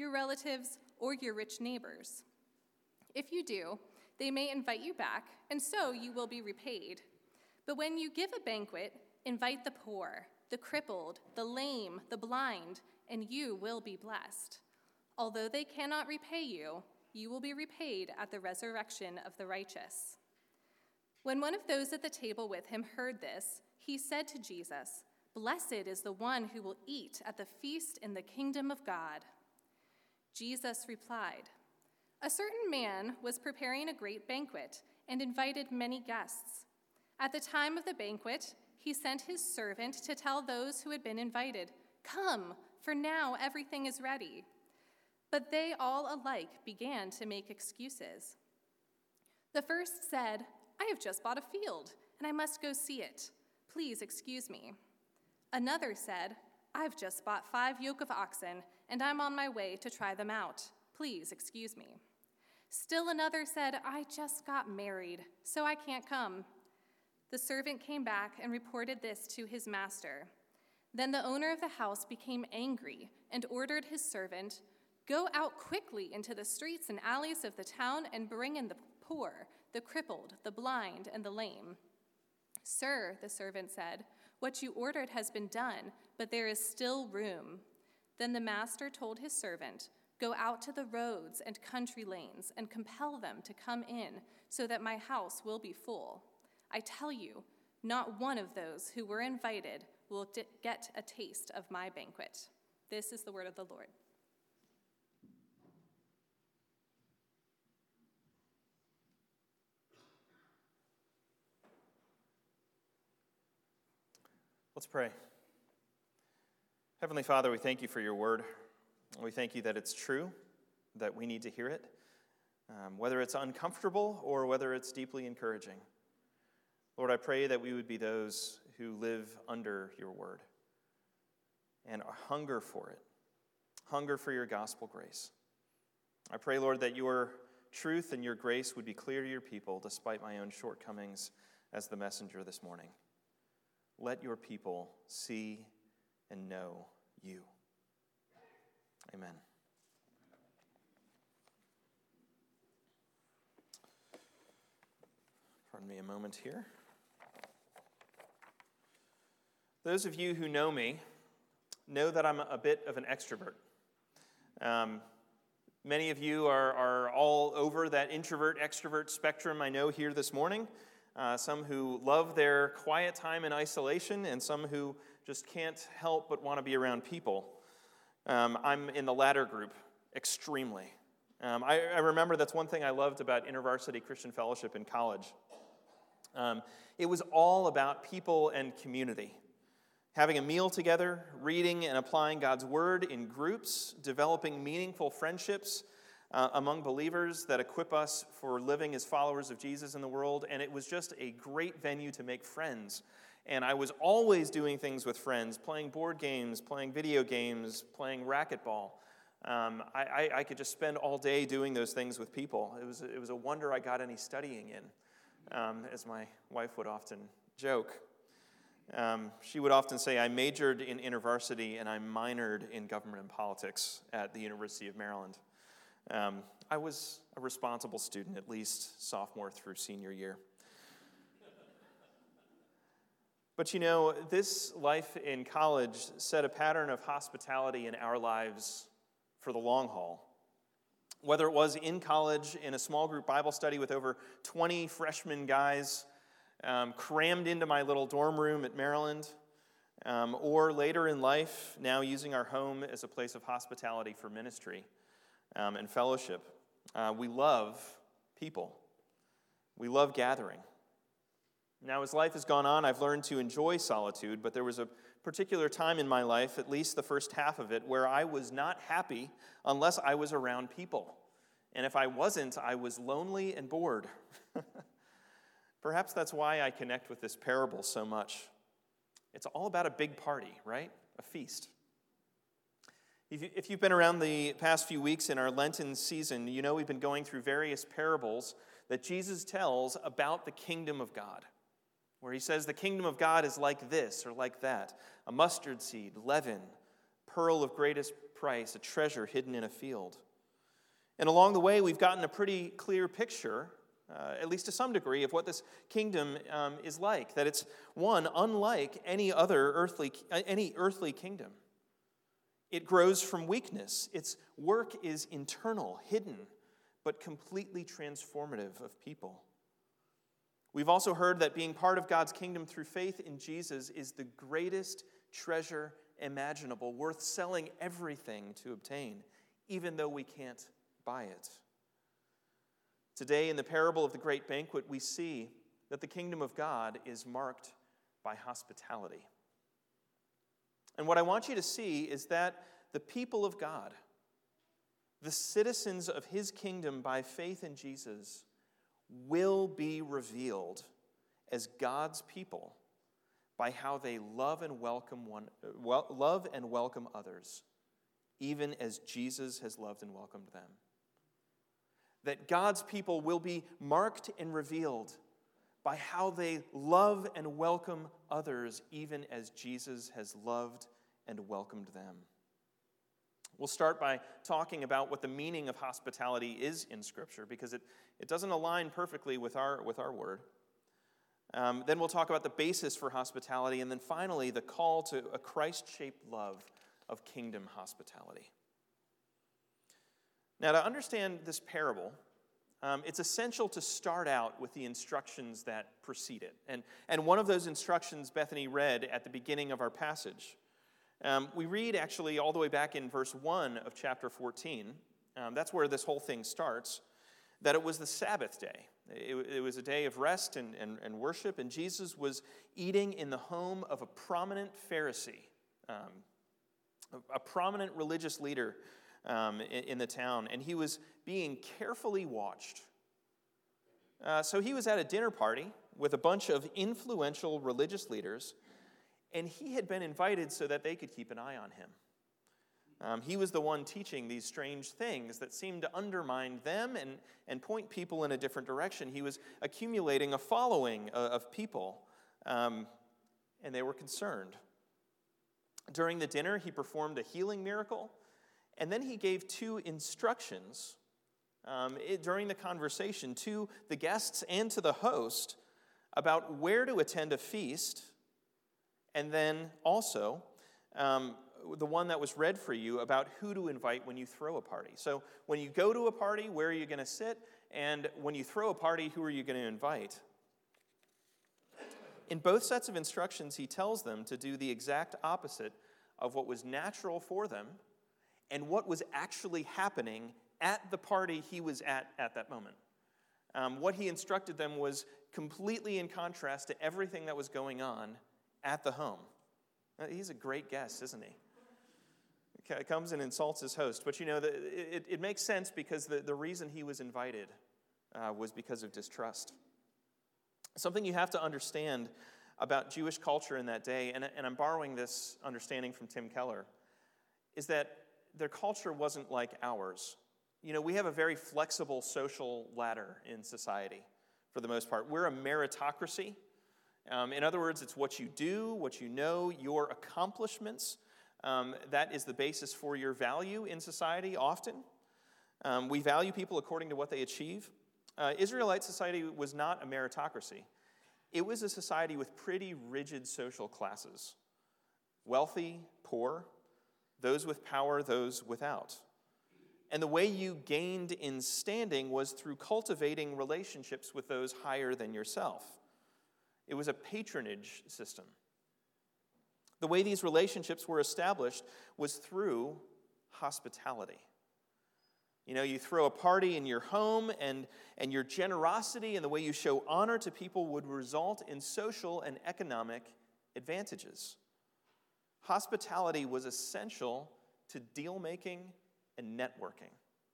your relatives, or your rich neighbors. If you do, they may invite you back, and so you will be repaid. But when you give a banquet, invite the poor, the crippled, the lame, the blind, and you will be blessed. Although they cannot repay you, you will be repaid at the resurrection of the righteous." When one of those at the table with him heard this, he said to Jesus, "Blessed is the one who will eat at the feast in the kingdom of God." Jesus replied, "A certain man was preparing a great banquet and invited many guests. At the time of the banquet, he sent his servant to tell those who had been invited, 'Come, for now everything is ready.' But they all alike began to make excuses. The first said, 'I have just bought a field, and I must go see it. Please excuse me.' Another said, 'I've just bought 5 yoke of oxen, and I'm on my way to try them out. Please excuse me.' Still another said, 'I just got married, so I can't come.' The servant came back and reported this to his master. Then the owner of the house became angry and ordered his servant, 'Go out quickly into the streets and alleys of the town and bring in the poor, the crippled, the blind, and the lame.' 'Sir,' the servant said, 'what you ordered has been done, but there is still room.' Then the master told his servant, 'Go out to the roads and country lanes and compel them to come in, so that my house will be full. I tell you, not one of those who were invited will get a taste of my banquet.'" This is the word of the Lord. Let's pray. Heavenly Father, we thank you for your word. We thank you that it's true, that we need to hear it, whether it's uncomfortable or whether it's deeply encouraging. Lord, I pray that we would be those who live under your word and hunger for it, hunger for your gospel grace. I pray, Lord, that your truth and your grace would be clear to your people despite my own shortcomings as the messenger this morning. Let your people see and know you. Amen. Pardon me a moment here. Those of you who know me know that I'm a bit of an extrovert. Many of you are all over that introvert-extrovert spectrum I know here this morning. Some who love their quiet time in isolation, and some who just can't help but want to be around people. I'm in the latter group, extremely. I remember that's one thing I loved about InterVarsity Christian Fellowship in college. It was all about people and community. Having a meal together, reading and applying God's word in groups, developing meaningful friendships among believers that equip us for living as followers of Jesus in the world, and it was just a great venue to make friends. And I was always doing things with friends, playing board games, playing video games, playing racquetball. I could just spend all day doing those things with people. It was a wonder I got any studying in, as my wife would often joke. She would often say, I majored in InterVarsity and I minored in government and politics at the University of Maryland. I was a responsible student, at least sophomore through senior year. But you know, this life in college set a pattern of hospitality in our lives for the long haul. Whether it was in college in a small group Bible study with over 20 freshman guys crammed into my little dorm room at Maryland, or later in life, now using our home as a place of hospitality for ministry and fellowship. We love people. We love gathering. Now, as life has gone on, I've learned to enjoy solitude, but there was a particular time in my life, at least the first half of it, where I was not happy unless I was around people. And if I wasn't, I was lonely and bored. Perhaps that's why I connect with this parable so much. It's all about a big party, right? A feast. If you've been around the past few weeks in our Lenten season, you know we've been going through various parables that Jesus tells about the kingdom of God, where he says the kingdom of God is like this or like that, a mustard seed, leaven, pearl of greatest price, a treasure hidden in a field. And along the way, we've gotten a pretty clear picture, at least to some degree, of what this kingdom is like. That it's one unlike any earthly kingdom. It grows from weakness. Its work is internal, hidden, but completely transformative of people. We've also heard that being part of God's kingdom through faith in Jesus is the greatest treasure imaginable, worth selling everything to obtain, even though we can't buy it. Today, in the parable of the great banquet, we see that the kingdom of God is marked by hospitality. And what I want you to see is that the people of God, the citizens of his kingdom by faith in Jesus, will be revealed as God's people by how they love and welcome others, even as Jesus has loved and welcomed them. That God's people will be marked and revealed by how they love and welcome others, even as Jesus has loved and welcomed them. We'll start by talking about what the meaning of hospitality is in Scripture, because it doesn't align perfectly with our word. Then we'll talk about the basis for hospitality, and then finally the call to a Christ-shaped love of kingdom hospitality. Now, to understand this parable, it's essential to start out with the instructions that precede it. And one of those instructions Bethany read at the beginning of our passage. We read actually all the way back in verse 1 of chapter 14. That's where this whole thing starts. That it was the Sabbath day. It was a day of rest and worship, and Jesus was eating in the home of a prominent Pharisee, a prominent religious leader in the town, and he was being carefully watched. So he was at a dinner party with a bunch of influential religious leaders, and he had been invited so that they could keep an eye on him. He was the one teaching these strange things that seemed to undermine them and point people in a different direction. He was accumulating a following of people, and they were concerned. During the dinner, he performed a healing miracle, and then he gave two instructions during the conversation to the guests and to the host about where to attend a feast, and then also the one that was read for you about who to invite when you throw a party. So when you go to a party, where are you going to sit? And when you throw a party, who are you going to invite? In both sets of instructions, he tells them to do the exact opposite of what was natural for them and what was actually happening at the party he was at that moment. What he instructed them was completely in contrast to everything that was going on at the home. He's a great guest, isn't he? Comes and insults his host. But it makes sense because the reason he was invited was because of distrust. Something you have to understand about Jewish culture in that day, and I'm borrowing this understanding from Tim Keller, is that their culture wasn't like ours. We have a very flexible social ladder in society for the most part. We're a meritocracy. In other words, it's what you do, what you know, your accomplishments. That is the basis for your value in society often. We value people according to what they achieve. Israelite society was not a meritocracy. It was a society with pretty rigid social classes. Wealthy, poor, those with power, those without. And the way you gained in standing was through cultivating relationships with those higher than yourself. It was a patronage system. The way these relationships were established was through hospitality. You throw a party in your home, and your generosity and the way you show honor to people would result in social and economic advantages. Hospitality was essential to deal-making and networking.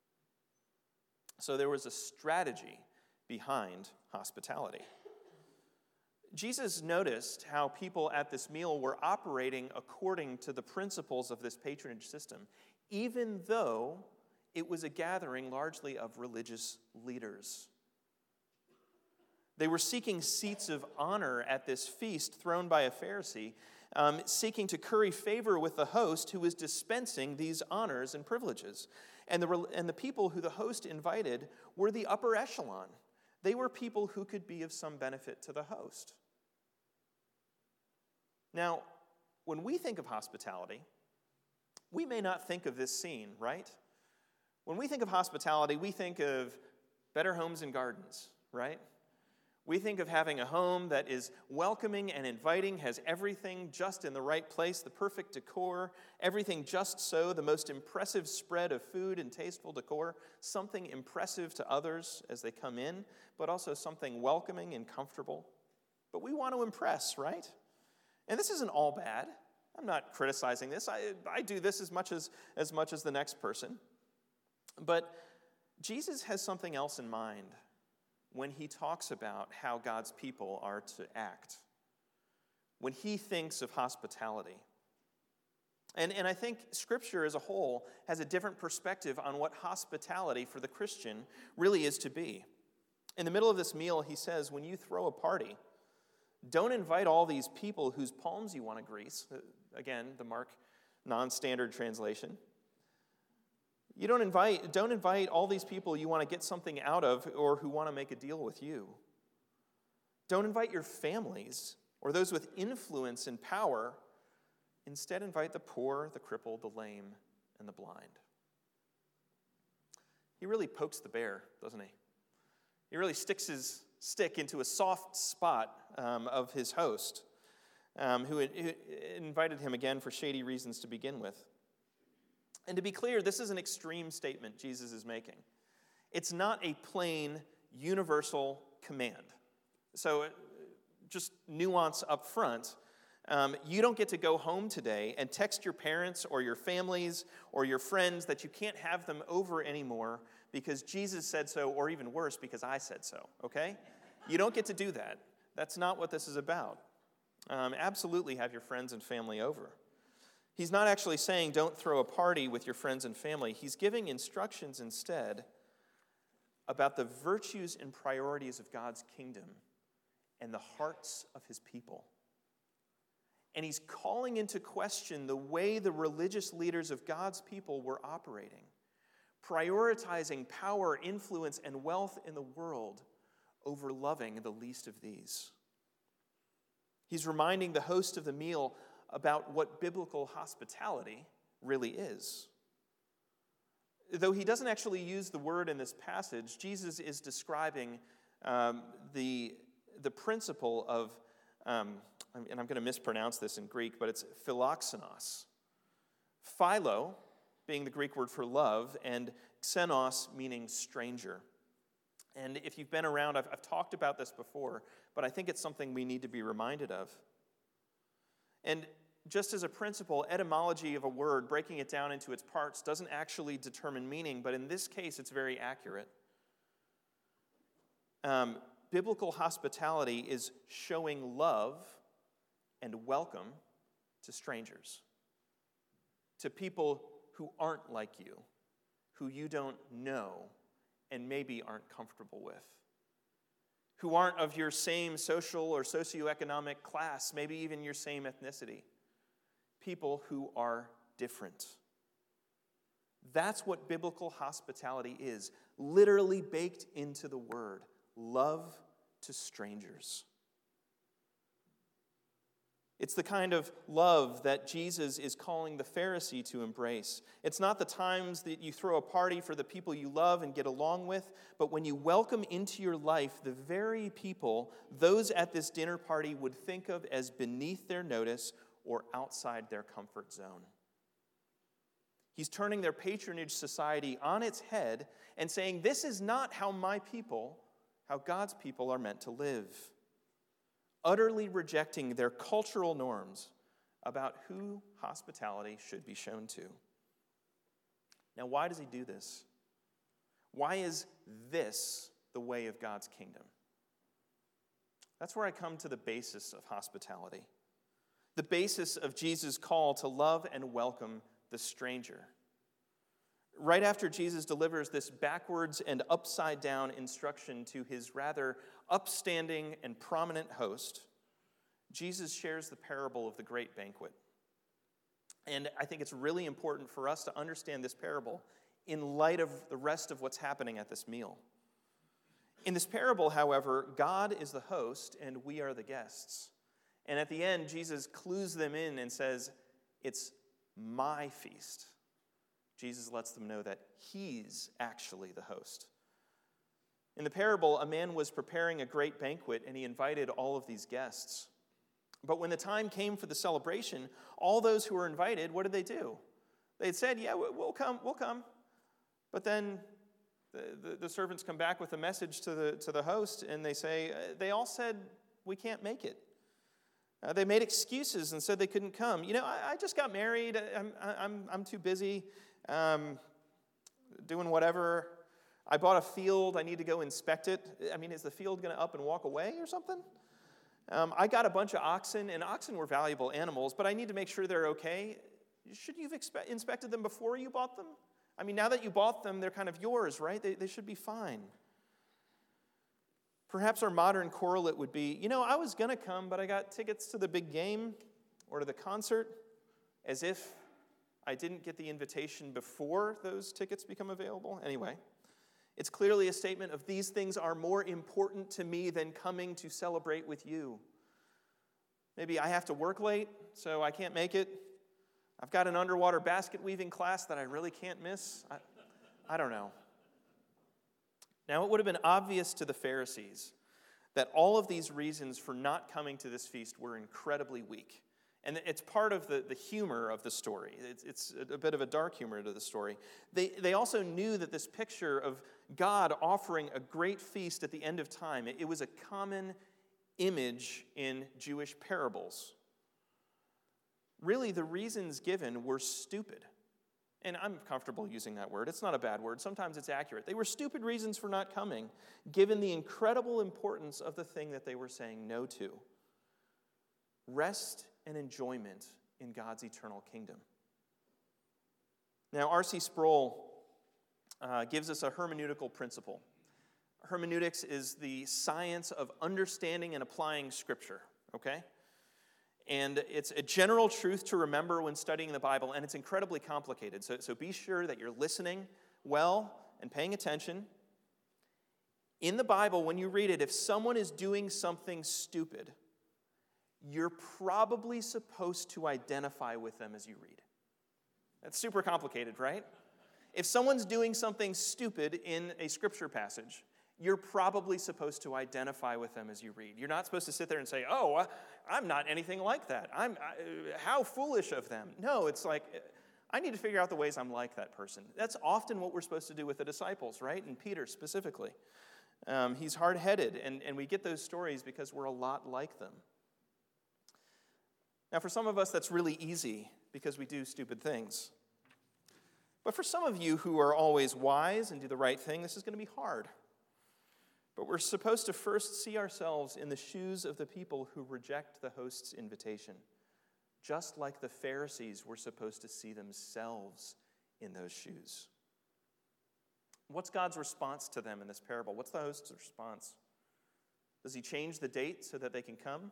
So there was a strategy behind hospitality. Jesus noticed how people at this meal were operating according to the principles of this patronage system, even though it was a gathering largely of religious leaders. They were seeking seats of honor at this feast thrown by a Pharisee seeking to curry favor with the host who was dispensing these honors and privileges. And the people who the host invited were the upper echelon. They were people who could be of some benefit to the host. Now, when we think of hospitality, we may not think of this scene, right? When we think of hospitality, we think of Better Homes and Gardens, right? We think of having a home that is welcoming and inviting, has everything just in the right place, the perfect decor, everything just so, the most impressive spread of food and tasteful decor, something impressive to others as they come in, but also something welcoming and comfortable. But we want to impress, right? And this isn't all bad. I'm not criticizing this. I do this as much as the next person. But Jesus has something else in mind when he talks about how God's people are to act, when he thinks of hospitality. And I think Scripture as a whole has a different perspective on what hospitality for the Christian really is to be. In the middle of this meal, he says, when you throw a party, don't invite all these people whose palms you want to grease. Again, the Mark non-standard translation. You don't invite all these people you want to get something out of or who want to make a deal with you. Don't invite your families or those with influence and power. Instead, invite the poor, the crippled, the lame, and the blind. He really pokes the bear, doesn't he? He really sticks his stick into a soft spot of his host, who invited him again for shady reasons to begin with. And to be clear, this is an extreme statement Jesus is making. It's not a plain, universal command. So just nuance up front. You don't get to go home today and text your parents or your families or your friends that you can't have them over anymore because Jesus said so, or even worse, because I said so, okay? You don't get to do that. That's not what this is about. Absolutely have your friends and family over. He's not actually saying don't throw a party with your friends and family. He's giving instructions instead about the virtues and priorities of God's kingdom and the hearts of his people. And he's calling into question the way the religious leaders of God's people were operating, prioritizing power, influence, and wealth in the world over loving the least of these. He's reminding the host of the meal about what biblical hospitality really is. Though he doesn't actually use the word in this passage, Jesus is describing the principle of, and I'm going to mispronounce this in Greek, but it's philoxenos. Philo being the Greek word for love, and xenos meaning stranger. And if you've been around, I've talked about this before, but I think it's something we need to be reminded of. And just as a principle, etymology of a word, breaking it down into its parts, doesn't actually determine meaning, but in this case, it's very accurate. Biblical hospitality is showing love and welcome to strangers, to people who aren't like you, who you don't know and maybe aren't comfortable with, who aren't of your same social or socioeconomic class, maybe even your same ethnicity. People who are different. That's what biblical hospitality is, literally baked into the word. Love to strangers. It's the kind of love that Jesus is calling the Pharisee to embrace. It's not the times that you throw a party for the people you love and get along with, but when you welcome into your life the very people those at this dinner party would think of as beneath their notice or outside their comfort zone. He's turning their patronage society on its head and saying, this is not how God's people are meant to live. Utterly rejecting their cultural norms about who hospitality should be shown to. Now, why does he do this? Why is this the way of God's kingdom? That's where I come to the basis of hospitality. The basis of Jesus' call to love and welcome the stranger. Right after Jesus delivers this backwards and upside down instruction to his rather upstanding and prominent host, Jesus shares the parable of the great banquet. And I think it's really important for us to understand this parable in light of the rest of what's happening at this meal. In this parable, however, God is the host and we are the guests. And at the end, Jesus clues them in and says, it's my feast. Jesus lets them know that he's actually the host. In the parable, a man was preparing a great banquet and he invited all of these guests. But when the time came for the celebration, all those who were invited, what did they do? They said, yeah, we'll come. But then the servants come back with a message to the host, and they say, they all said, we can't make it. They made excuses and said they couldn't come. I just got married. I'm too busy doing whatever. I bought a field. I need to go inspect it. Is the field going to up and walk away or something? I got a bunch of oxen, and oxen were valuable animals, but I need to make sure they're okay. Shouldn't you have inspected them before you bought them? Now that you bought them, they're kind of yours, right? They should be fine. Perhaps our modern correlate would be, I was going to come, but I got tickets to the big game or to the concert, as if I didn't get the invitation before those tickets become available. Anyway, it's clearly a statement of these things are more important to me than coming to celebrate with you. Maybe I have to work late, so I can't make it. I've got an underwater basket weaving class that I really can't miss. I don't know. Now, it would have been obvious to the Pharisees that all of these reasons for not coming to this feast were incredibly weak. And it's part of the humor of the story. It's a bit of a dark humor to the story. They also knew that this picture of God offering a great feast at the end of time, it was a common image in Jewish parables. Really, the reasons given were stupid. And I'm comfortable using that word. It's not a bad word. Sometimes it's accurate. They were stupid reasons for not coming, given the incredible importance of the thing that they were saying no to. Rest and enjoyment in God's eternal kingdom. Now, R.C. Sproul gives us a hermeneutical principle. Hermeneutics is the science of understanding and applying Scripture, okay? And it's a general truth to remember when studying the Bible, and it's incredibly complicated. So be sure that you're listening well and paying attention. In the Bible, when you read it, if someone is doing something stupid, you're probably supposed to identify with them as you read. That's super complicated, right? If someone's doing something stupid in a scripture passage, you're probably supposed to identify with them as you read. You're not supposed to sit there and say, oh, I'm not anything like that. How foolish of them. No, it's like, I need to figure out the ways I'm like that person. That's often what we're supposed to do with the disciples, right? And Peter specifically. He's hard-headed, and we get those stories because we're a lot like them. Now, for some of us, that's really easy because we do stupid things. But for some of you who are always wise and do the right thing, this is going to be hard. But we're supposed to first see ourselves in the shoes of the people who reject the host's invitation. Just like the Pharisees were supposed to see themselves in those shoes. What's God's response to them in this parable? What's the host's response? Does he change the date so that they can come?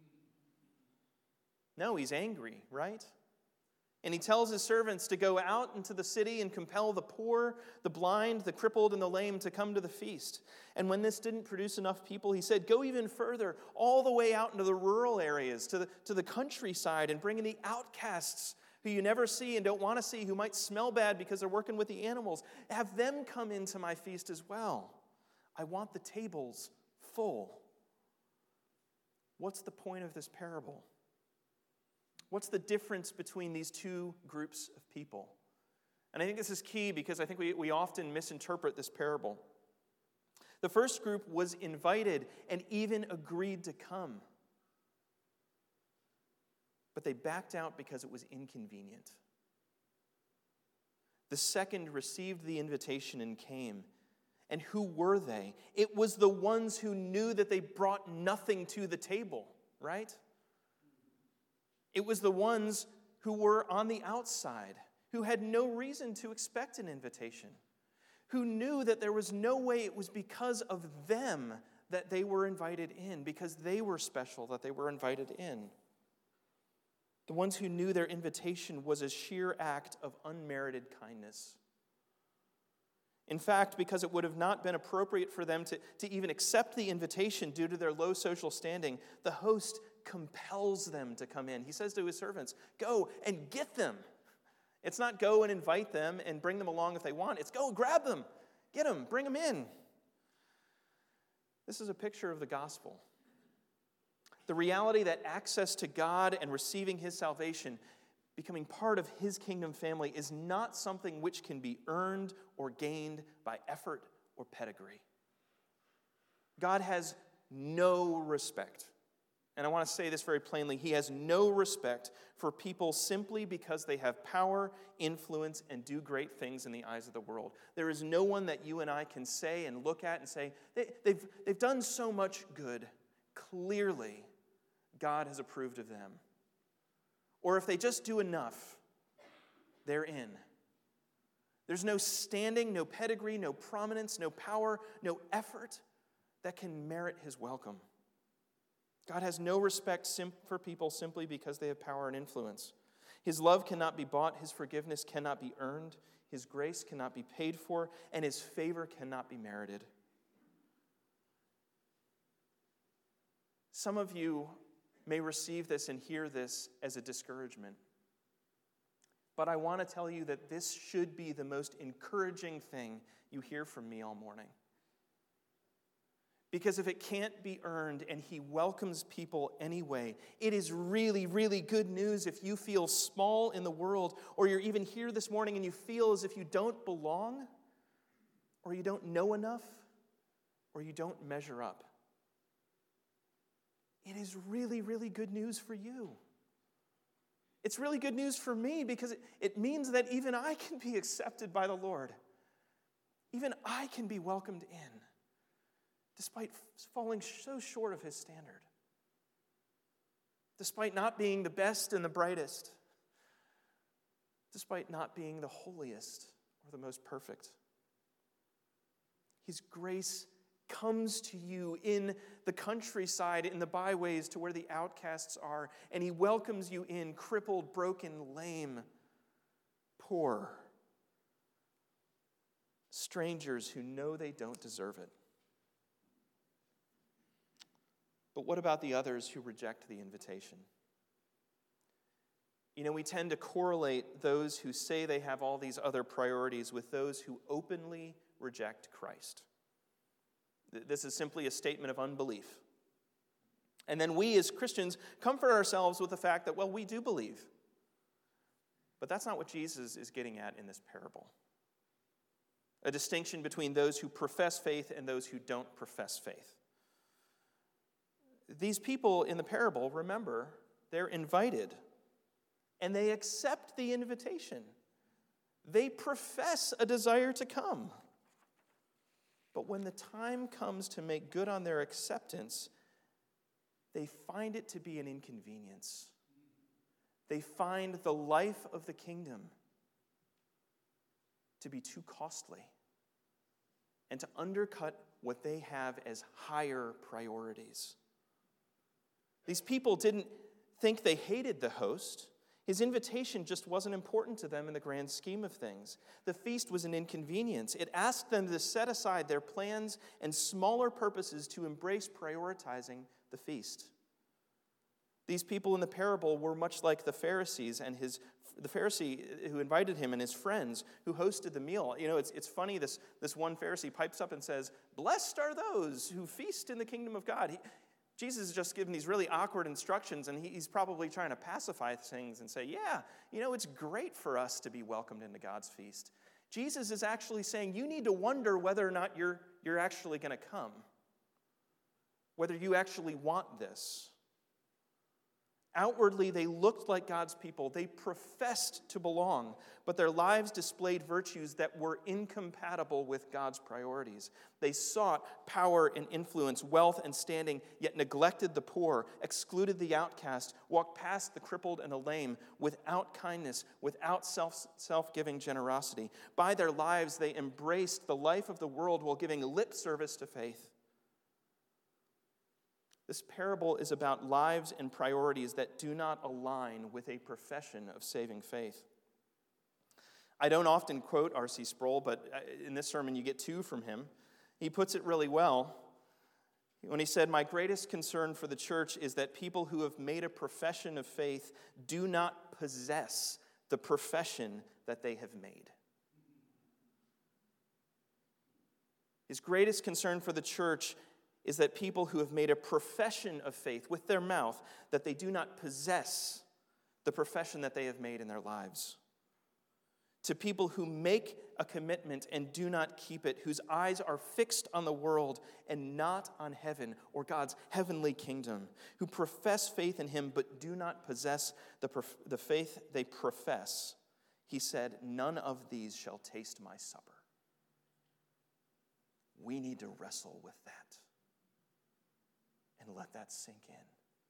No, he's angry, right? And he tells his servants to go out into the city and compel the poor, the blind, the crippled, and the lame to come to the feast. And when this didn't produce enough people, he said, go even further, all the way out into the rural areas, to the countryside, and bring in the outcasts who you never see and don't want to see, who might smell bad because they're working with the animals. Have them come into my feast as well. I want the tables full. What's the point of this parable? What's the difference between these two groups of people? And I think this is key because I think we often misinterpret this parable. The first group was invited and even agreed to come. But they backed out because it was inconvenient. The second received the invitation and came. And who were they? It was the ones who knew that they brought nothing to the table, right? It was the ones who were on the outside, who had no reason to expect an invitation, who knew that there was no way it was because of them that they were invited in, because they were special that they were invited in. The ones who knew their invitation was a sheer act of unmerited kindness. In fact, because it would have not been appropriate for them to even accept the invitation due to their low social standing, the host compels them to come in. He says to his servants, go and get them. It's not go and invite them and bring them along if they want. It's go grab them, get them, bring them in. This is a picture of the gospel. The reality that access to God and receiving his salvation, becoming part of his kingdom family, is not something which can be earned or gained by effort or pedigree. God has no respect. And I want to say this very plainly. He has no respect for people simply because they have power, influence, and do great things in the eyes of the world. There is no one that you and I can say and look at and say, they've done so much good. Clearly, God has approved of them. Or if they just do enough, they're in. There's no standing, no pedigree, no prominence, no power, no effort that can merit his welcome. God has no respect for people simply because they have power and influence. His love cannot be bought, his forgiveness cannot be earned, his grace cannot be paid for, and his favor cannot be merited. Some of you may receive this and hear this as a discouragement. But I want to tell you that this should be the most encouraging thing you hear from me all morning. Because if it can't be earned and he welcomes people anyway, it is really, really good news if you feel small in the world, or you're even here this morning and you feel as if you don't belong, or you don't know enough, or you don't measure up. It is really, really good news for you. It's really good news for me because it means that even I can be accepted by the Lord. Even I can be welcomed in, despite falling so short of his standard. Despite not being the best and the brightest. Despite not being the holiest or the most perfect. His grace comes to you in the countryside, in the byways to where the outcasts are, and he welcomes you in, crippled, broken, lame, poor, strangers who know they don't deserve it. But what about the others who reject the invitation? You know, we tend to correlate those who say they have all these other priorities with those who openly reject Christ. This is simply a statement of unbelief. And then we as Christians comfort ourselves with the fact that, well, we do believe. But that's not what Jesus is getting at in this parable. A distinction between those who profess faith and those who don't profess faith. These people in the parable, remember, they're invited. And they accept the invitation. They profess a desire to come. But when the time comes to make good on their acceptance, they find it to be an inconvenience. They find the life of the kingdom to be too costly and to undercut what they have as higher priorities. These people didn't think they hated the host. His invitation just wasn't important to them in the grand scheme of things. The feast was an inconvenience. It asked them to set aside their plans and smaller purposes to embrace prioritizing the feast. These people in the parable were much like the Pharisees and the Pharisee who invited him and his friends who hosted the meal. You know, it's funny, this one Pharisee pipes up and says, "Blessed are those who feast in the kingdom of God." Jesus is just giving these really awkward instructions, and he's probably trying to pacify things and say, yeah, you know, it's great for us to be welcomed into God's feast. Jesus is actually saying you need to wonder whether or not you're actually going to come, whether you actually want this. Outwardly, they looked like God's people. They professed to belong, but their lives displayed virtues that were incompatible with God's priorities. They sought power and influence, wealth and standing, yet neglected the poor, excluded the outcast, walked past the crippled and the lame, without kindness, without self-giving generosity. By their lives, they embraced the life of the world while giving lip service to faith. This parable is about lives and priorities that do not align with a profession of saving faith. I don't often quote R.C. Sproul, but in this sermon you get two from him. He puts it really well when he said, "My greatest concern for the church is that people who have made a profession of faith do not possess the profession that they have made." His greatest concern for the church is that people who have made a profession of faith with their mouth, that they do not possess the profession that they have made in their lives. To people who make a commitment and do not keep it, whose eyes are fixed on the world and not on heaven or God's heavenly kingdom, who profess faith in him but do not possess the faith they profess, he said, "None of these shall taste my supper." We need to wrestle with that and let that sink in.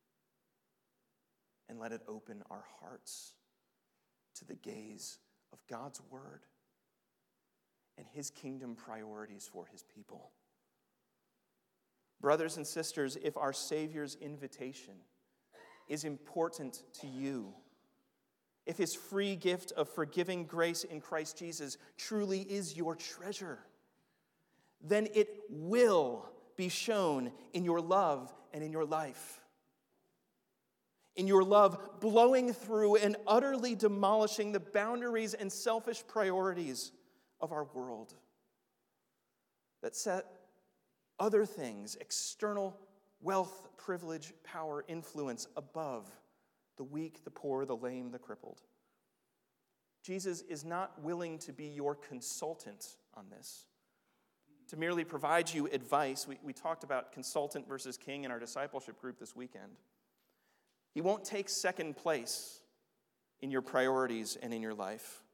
And let it open our hearts to the gaze of God's word and his kingdom priorities for his people. Brothers and sisters, if our Savior's invitation is important to you, if his free gift of forgiving grace in Christ Jesus truly is your treasure, then it will be shown in your love and in your life. In your love, blowing through and utterly demolishing the boundaries and selfish priorities of our world that set other things, external wealth, privilege, power, influence, above the weak, the poor, the lame, the crippled. Jesus is not willing to be your consultant on this, to merely provide you advice. We talked about consultant versus king in our discipleship group this weekend. He won't take second place in your priorities and in your life.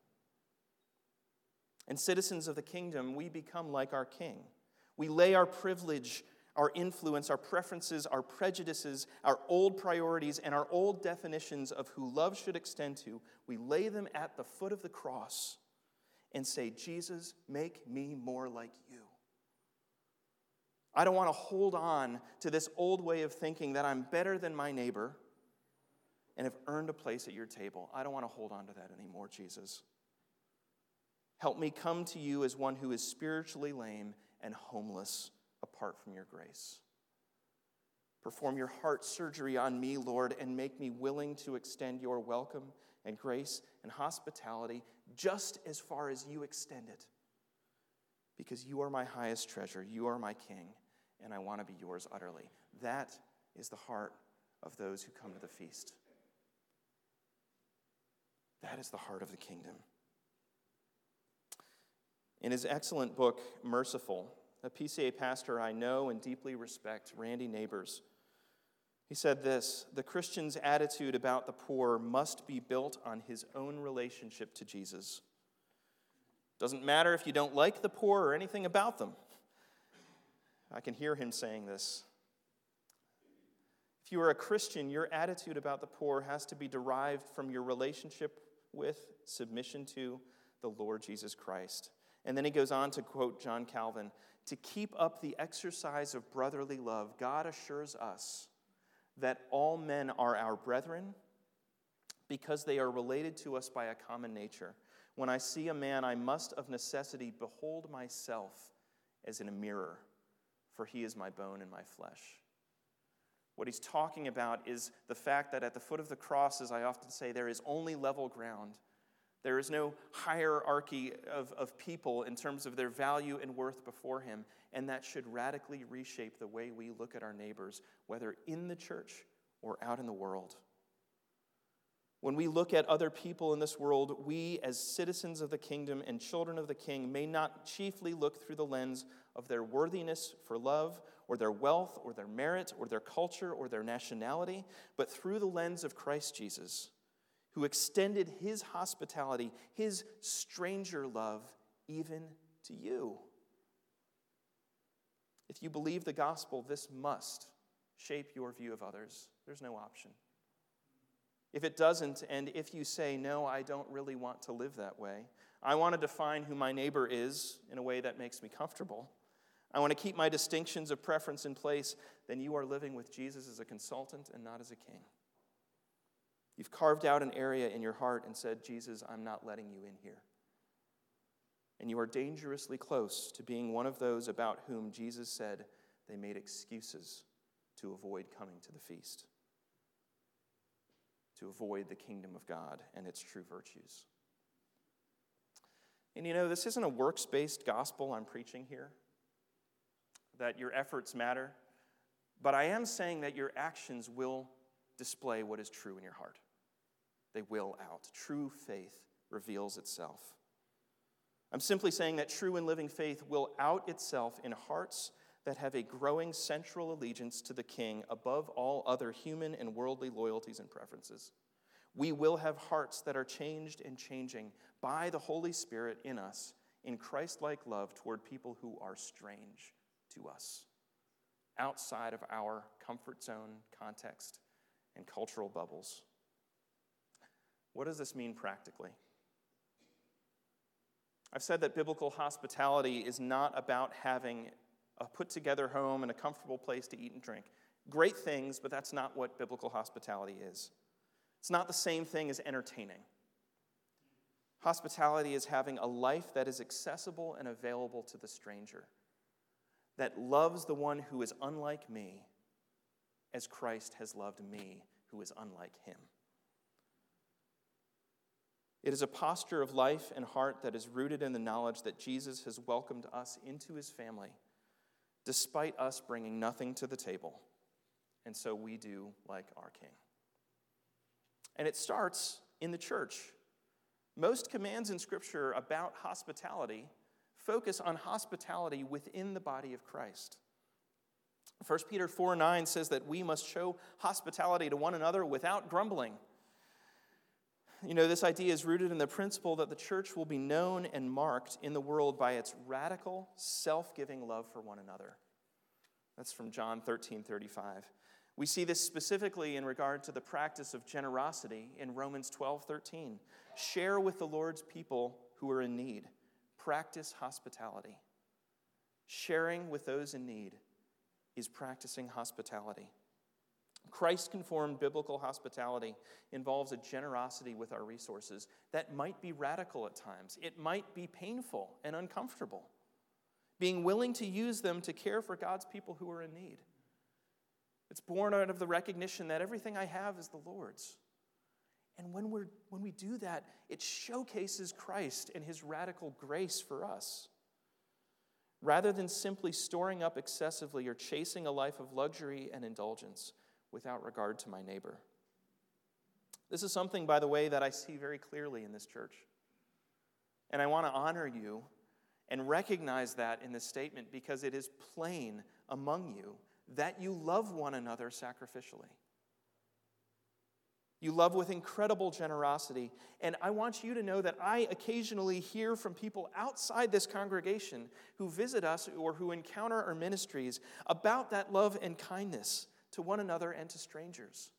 And citizens of the kingdom, we become like our king. We lay our privilege, our influence, our preferences, our prejudices, our old priorities, and our old definitions of who love should extend to, we lay them at the foot of the cross and say, "Jesus, make me more like you." I don't want to hold on to this old way of thinking that I'm better than my neighbor and have earned a place at your table. I don't want to hold on to that anymore, Jesus. Help me come to you as one who is spiritually lame and homeless apart from your grace. Perform your heart surgery on me, Lord, and make me willing to extend your welcome and grace and hospitality just as far as you extend it. Because you are my highest treasure, you are my king, and I want to be yours utterly. That is the heart of those who come to the feast. That is the heart of the kingdom. In his excellent book, Merciful, a PCA pastor I know and deeply respect, Randy Neighbors, he said this: "The Christian's attitude about the poor must be built on his own relationship to Jesus. Doesn't matter if you don't like the poor or anything about them." I can hear him saying this. If you are a Christian, your attitude about the poor has to be derived from your relationship with, submission to the Lord Jesus Christ. And then he goes on to quote John Calvin, "To keep up the exercise of brotherly love, God assures us that all men are our brethren because they are related to us by a common nature. When I see a man, I must of necessity behold myself as in a mirror, for he is my bone and my flesh." What he's talking about is the fact that at the foot of the cross, as I often say, there is only level ground. There is no hierarchy of people in terms of their value and worth before him, and that should radically reshape the way we look at our neighbors, whether in the church or out in the world. When we look at other people in this world, we as citizens of the kingdom and children of the king may not chiefly look through the lens of their worthiness for love or their wealth or their merit or their culture or their nationality, but through the lens of Christ Jesus, who extended his hospitality, his stranger love, even to you. If you believe the gospel, this must shape your view of others. There's no option. If it doesn't, and if you say, "No, I don't really want to live that way. I want to define who my neighbor is in a way that makes me comfortable. I want to keep my distinctions of preference in place, then you are living with Jesus as a consultant and not as a king. You've carved out an area in your heart and said, Jesus, I'm not letting you in here. And you are dangerously close to being one of those about whom Jesus said they made excuses to avoid coming to the feast, to avoid the kingdom of God and its true virtues. And this isn't a works-based gospel I'm preaching here, that your efforts matter, but I am saying that your actions will display what is true in your heart. They will out. True faith reveals itself. I'm simply saying that true and living faith will out itself in hearts that have a growing central allegiance to the King above all other human and worldly loyalties and preferences. We will have hearts that are changed and changing by the Holy Spirit in us in Christ-like love toward people who are strange to us, outside of our comfort zone, context, and cultural bubbles. What does this mean practically? I've said that biblical hospitality is not about having a put-together home and a comfortable place to eat and drink. Great things, but that's not what biblical hospitality is. It's not the same thing as entertaining. Hospitality is having a life that is accessible and available to the stranger, that loves the one who is unlike me as Christ has loved me who is unlike him. It is a posture of life and heart that is rooted in the knowledge that Jesus has welcomed us into his family, despite us bringing nothing to the table, and so we do like our King. And it starts in the church. Most commands in Scripture about hospitality focus on hospitality within the body of Christ. 1 Peter 4:9 says that we must show hospitality to one another without grumbling. This idea is rooted in the principle that the church will be known and marked in the world by its radical, self-giving love for one another. That's from John 13:35. We see this specifically in regard to the practice of generosity in Romans 12:13. Share with the Lord's people who are in need. Practice hospitality. Sharing with those in need is practicing hospitality. Christ-conformed biblical hospitality involves a generosity with our resources that might be radical at times. It might be painful and uncomfortable. Being willing to use them to care for God's people who are in need. It's born out of the recognition that everything I have is the Lord's. And when we do that, it showcases Christ and his radical grace for us. Rather than simply storing up excessively or chasing a life of luxury and indulgence without regard to my neighbor. This is something, by the way, that I see very clearly in this church. And I want to honor you and recognize that in this statement because it is plain among you that you love one another sacrificially. You love with incredible generosity. And I want you to know that I occasionally hear from people outside this congregation who visit us or who encounter our ministries about that love and kindness to one another and to strangers.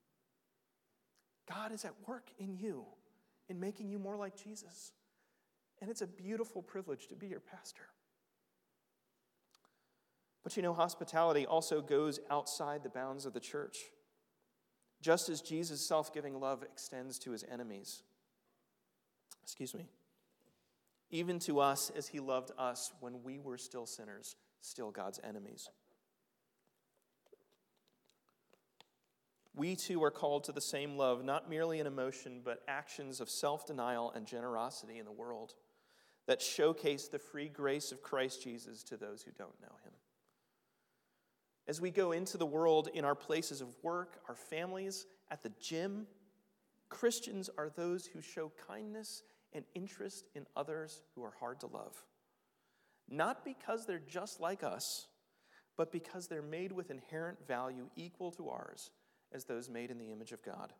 God is at work in you in making you more like Jesus. And it's a beautiful privilege to be your pastor. But hospitality also goes outside the bounds of the church. Just as Jesus' self-giving love extends to his enemies. Even to us as he loved us when we were still sinners, still God's enemies. We too are called to the same love, not merely in emotion, but actions of self-denial and generosity in the world that showcase the free grace of Christ Jesus to those who don't know him. As we go into the world in our places of work, our families, at the gym, Christians are those who show kindness and interest in others who are hard to love. Not because they're just like us, but because they're made with inherent value equal to ours as those made in the image of God.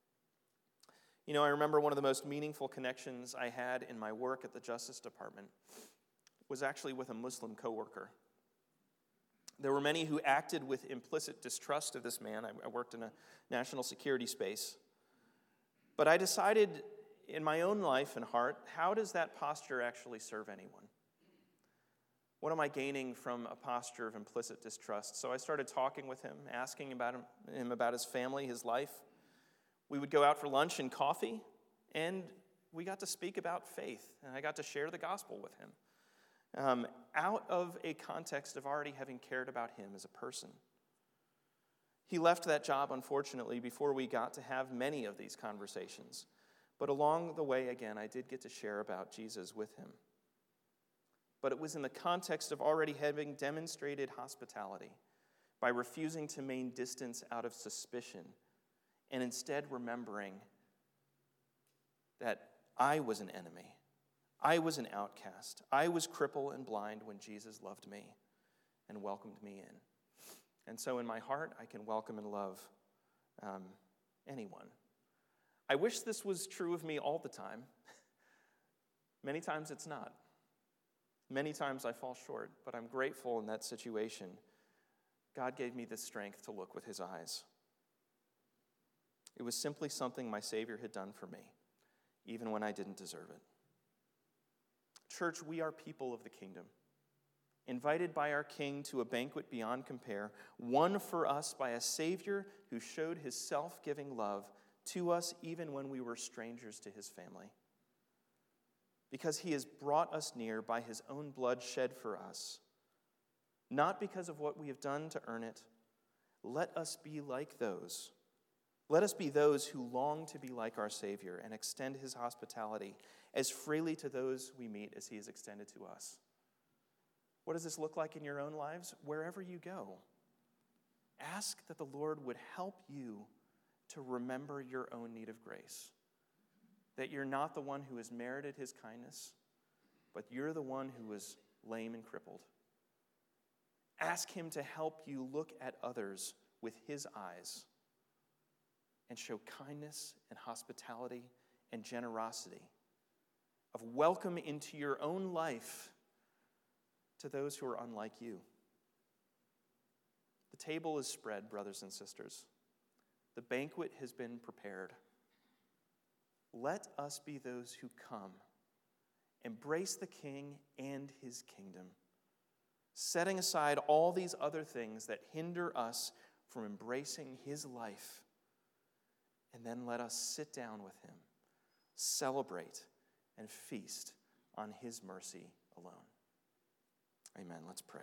I remember one of the most meaningful connections I had in my work at the Justice Department was actually with a Muslim coworker. There were many who acted with implicit distrust of this man. I worked in a national security space. But I decided in my own life and heart, how does that posture actually serve anyone? What am I gaining from a posture of implicit distrust? So I started talking with him, asking him about his family, his life. We would go out for lunch and coffee, and we got to speak about faith, and I got to share the gospel with him out of a context of already having cared about him as a person. He left that job, unfortunately, before we got to have many of these conversations. But along the way, again, I did get to share about Jesus with him. But it was in the context of already having demonstrated hospitality by refusing to maintain distance out of suspicion and instead remembering that I was an enemy. I was an outcast. I was crippled and blind when Jesus loved me and welcomed me in. And so in my heart, I can welcome and love anyone. I wish this was true of me all the time. Many times it's not. Many times I fall short, but I'm grateful in that situation. God gave me the strength to look with his eyes. It was simply something my Savior had done for me, even when I didn't deserve it. Church, we are people of the kingdom, invited by our King to a banquet beyond compare, won for us by a Savior who showed his self-giving love to us even when we were strangers to his family. Because he has brought us near by his own blood shed for us, not because of what we have done to earn it. Let us be like those. Let us be those who long to be like our Savior and extend his hospitality as freely to those we meet as he has extended to us. What does this look like in your own lives? Wherever you go, ask that the Lord would help you to remember your own need of grace. That you're not the one who has merited his kindness, but you're the one who is lame and crippled. Ask him to help you look at others with his eyes and show kindness and hospitality and generosity of welcome into your own life to those who are unlike you. The table is spread, brothers and sisters. The banquet has been prepared. Let us be those who come, embrace the King and his kingdom, setting aside all these other things that hinder us from embracing his life, and then let us sit down with him, celebrate, and feast on his mercy alone. Amen. Let's pray.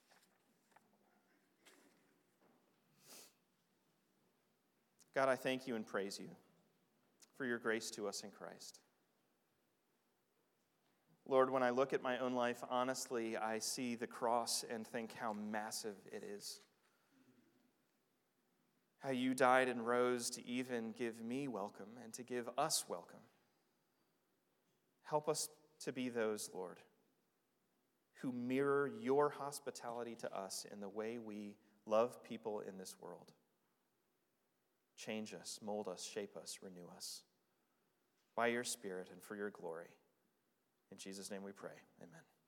God, I thank you and praise you for your grace to us in Christ. Lord, when I look at my own life, honestly, I see the cross and think how massive it is. How you died and rose to even give me welcome and to give us welcome. Help us to be those, Lord, who mirror your hospitality to us in the way we love people in this world. Change us, mold us, shape us, renew us by your Spirit and for your glory. In Jesus' name we pray. Amen.